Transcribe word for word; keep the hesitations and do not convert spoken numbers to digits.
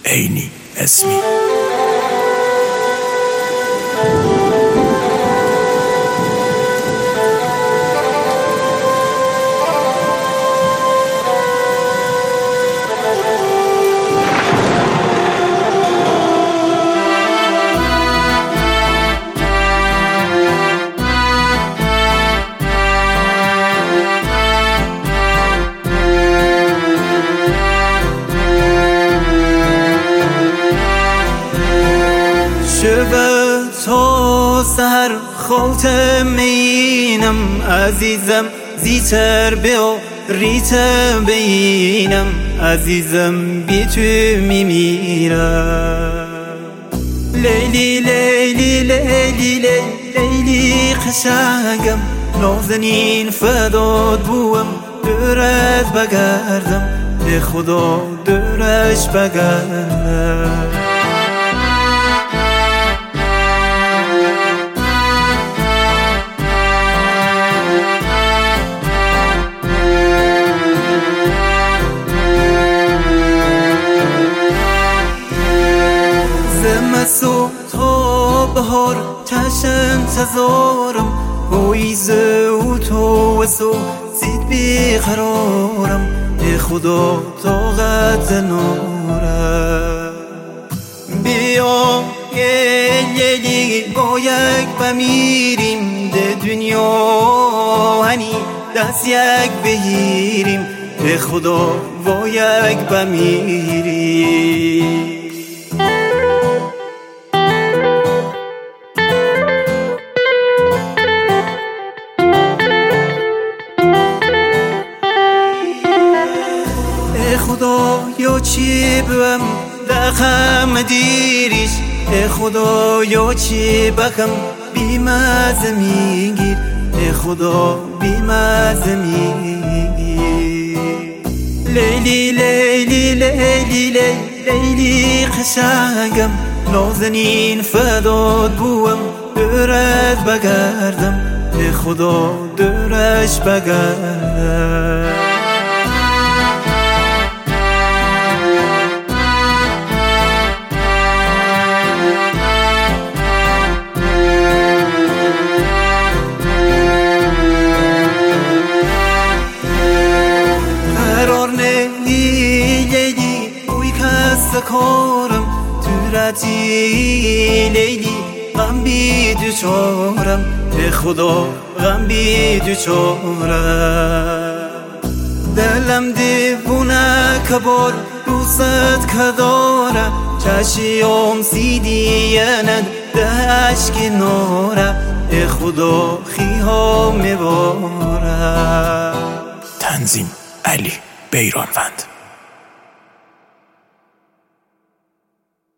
عینی اسمی. شبه تا سهر خاتم اینم عزیزم زیتر بیا ریت بینم عزیزم بی تو میمیرم. لیلی لیلی لیلی لیلی قشنگم نازنین فداد بوم دورت بگردم به خدا دورش بگردم. زمستو تا بهار چشم تزارم پاییزه و تو و سو زید بیقرارم به خدا طاقت نارم. بیا گلی با یک بمیریم ده دنیا هنی دست یک بگیریم به خدا با یک بمیریم. خدا یا چی بم دخم دیریش ای خدا یا چی بکم بیمزه میگیر ای خدا بیمزه میگیر. لیلی لیلی لیلی لیلی قشنگم نازنین فداد بوم دورت بگردم ای خدا دورش بگردم. کارم دورتی لیلی غم بی دوچارم به خدا غم بی دوچارم. دلم دیوونه کبار دوست کداره چشیام سیدیند دشک ناره به خدا خیها میباره. تنظیم علی بیرانوند.